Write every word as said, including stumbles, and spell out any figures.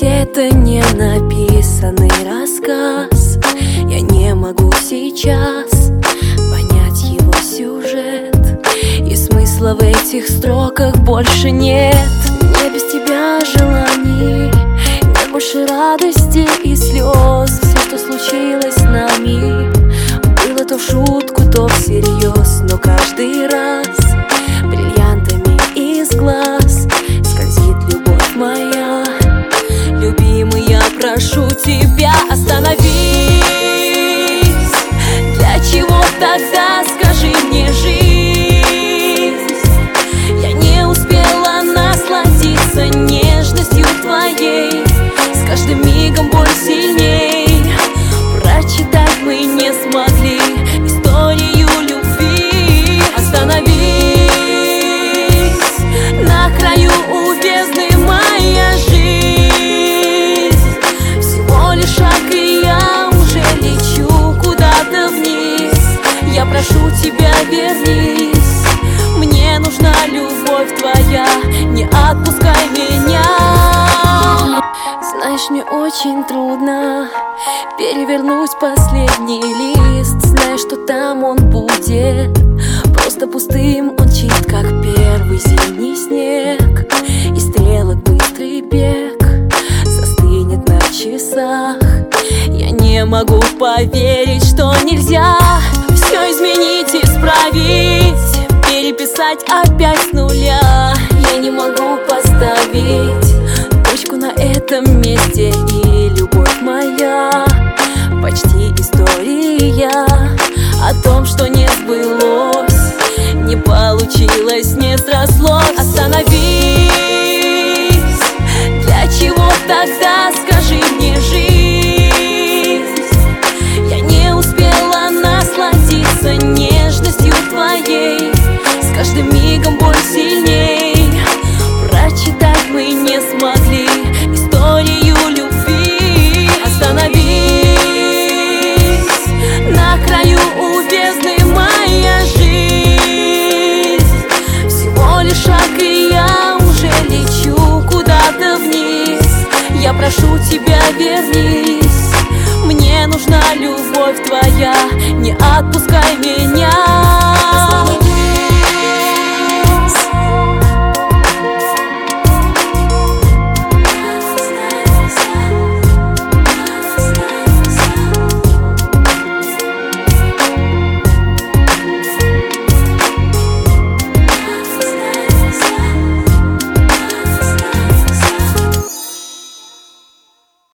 это не написанный рассказ. Я не могу сейчас понять его сюжет, и смысла в этих строках больше нет. Мне без тебя желаний, нет больше радости и слез. Все, что случилось с нами, было то в шутку, то всерьез. Но каждый раз бриллиантами из глаз скользит любовь моя. Любимый, я прошу тебя, остановись. Для чего тогда, скажи мне, жизнь? Я не успела насладиться нежностью твоей. С каждым мигом боль сильней. Прочитать мы не смогли историю любви. Остановись на краю у бездны, моя жизнь. Всего лишь шаг, и я уже лечу куда-то вниз. Я прошу тебя, вернись. Мне нужна любовь твоя, не отпускай меня. Знаешь, мне очень трудно перевернуть последний лист, зная, что там он будет просто пустым. Он чист, как первый зимний снег, и стрелок быстрый бег застынет на часах. Я не могу поверить, что нельзя все изменить, исправить, переписать опять с нуля. Я не могу поставить точку на этом месте, и любовь моя почти история о том, что не сбылось, не получилось, не срослось. Остановись. Для чего тогда, скажи мне, жизнь? Я не успела насладиться нежностью твоей. С каждым мигом боль сильней. Прочитать мы не смогли историю любви. Остановись на краю у бездны, моя жизнь. Всего лишь шаг, и я уже лечу куда-то вниз. Я прошу тебя, вернись. Мне нужна любовь твоя, не отпускай меня.